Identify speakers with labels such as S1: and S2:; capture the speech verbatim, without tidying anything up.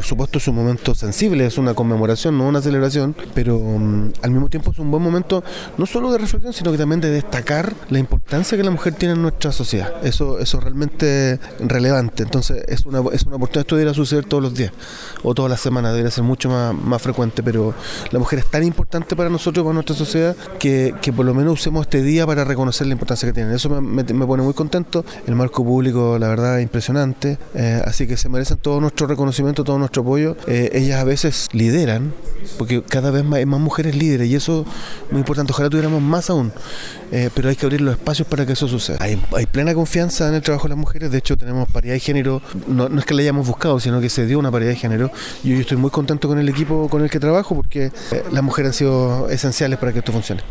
S1: supuesto es un momento sensible, es una conmemoración, no una celebración, pero um, al mismo tiempo es un buen momento no solo de reflexión, sino que también de destacar la importancia que la mujer tiene en nuestra sociedad. Eso, eso es realmente relevante. Entonces es una, es una oportunidad. Esto debería suceder todos los días o todas las semanas, debería ser mucho más, más frecuente, pero la mujer es tan importante para nosotros, para nuestra sociedad, que, que por lo menos usemos este día para reconocer la importancia que tienen. Eso me, me, me pone muy contento. El marco público, la verdad, es impresionante, eh, así que se merecen todo nuestro reconocimiento, todo nuestro apoyo. Eh, ellas a veces lideran, porque cada vez más hay más mujeres líderes y eso es muy importante. Ojalá tuviéramos más aún, eh, pero hay que abrir los espacios para que eso suceda. Hay, hay plena confianza en el trabajo de las mujeres. De hecho, tenemos paridad de género, no, no es que la hayamos buscado, sino que se dio una paridad de género y yo estoy muy contento con el equipo con el que trabajo, porque eh, las mujeres han sido esenciales para que esto funcione.